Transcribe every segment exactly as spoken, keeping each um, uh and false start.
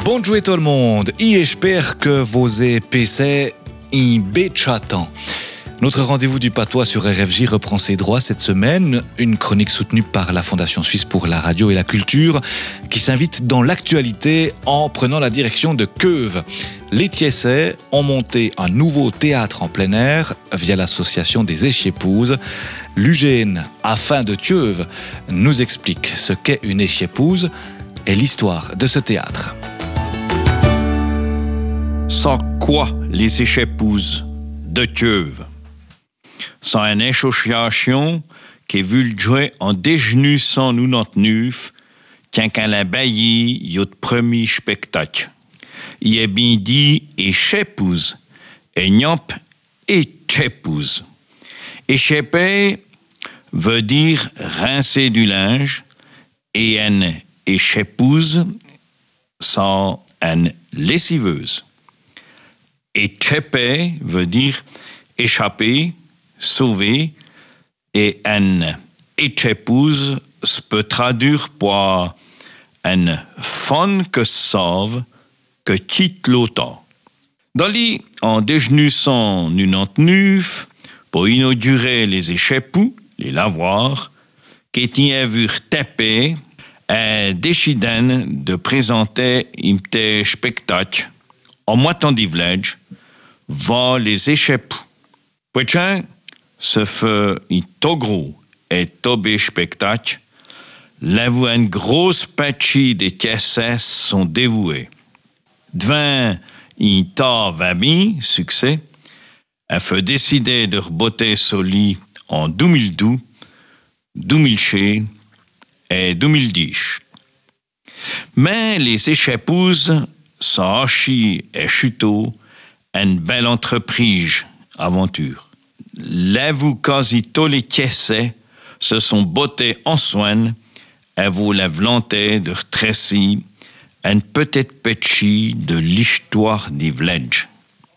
Bonjour tout le monde, et j'espère que vos épées y béchatan. Notre rendez-vous du patois sur R F J reprend ses droits cette semaine, une chronique soutenue par la Fondation Suisse pour la radio et la culture qui s'invite dans l'actualité en prenant la direction de Keuve. Les Tiessais ont monté un nouveau théâtre en plein air via l'association des échiépouses. L'U G N, afin de Keuve, nous explique ce qu'est une échiépouse et l'histoire de ce théâtre. Sans quoi les échiépouses de Keuve? Sans une association qui est vulgée en mille cent quatre-vingt-dix-neuf, quand elle a bailli le premier spectacle. Il est bien dit échiépouse, et nyamp échiépouse. Échépper veut dire rincer du linge, et une échiépouse sans une lessiveuse. Échapper veut dire échapper, sauver, et une échiépouse se peut traduire par une femme que sauve, que quitte l'automne. Dans les en mille cent quatre-vingt-dix-neuf, pour inaugurer les échiépous, les lavoirs, qui étaient vus taper, a décidé de présenter un petit spectacle en moitié du village, va les échiépous. Puis, ce fut un tout gros et tout beau spectacle. Là où une grosse partie des Tiessais sont dévoués. Devant un tas d'amis, succès, elle fut décidé de reboter sur lit en deux mille douze, deux mille onze et deux mille dix. Mais les échiépouses sont archi et chuteaux une belle entreprise, aventure. Là où quasi tous les Tiessais se sont bottés en soins et vous la volonté de retracer une petite partie de l'histoire du village.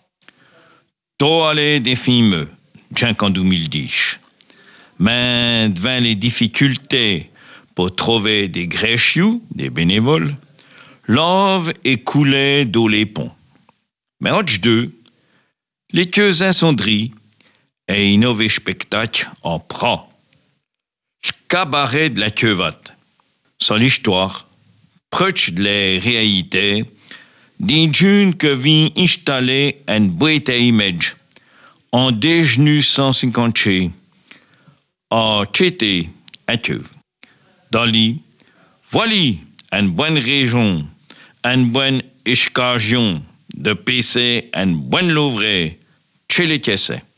Tout allait des films, en deux mille dix. Mais devant les difficultés pour trouver des gréchious, des bénévoles, l'ave est coulée dans les ponts. Mais entre deux, les queues sont dris et un nouveau spectacle en prend. Le cabaret de la queuvette. C'est l'histoire, proche de la réalité, d'un jeune qui vient installer une boîte à images en mille cent cinquante à Tchété, à Keuve. Dans l'île, voilà une bonne région, une bonne excursion de P C, une bonne louvre chez les Tiessais.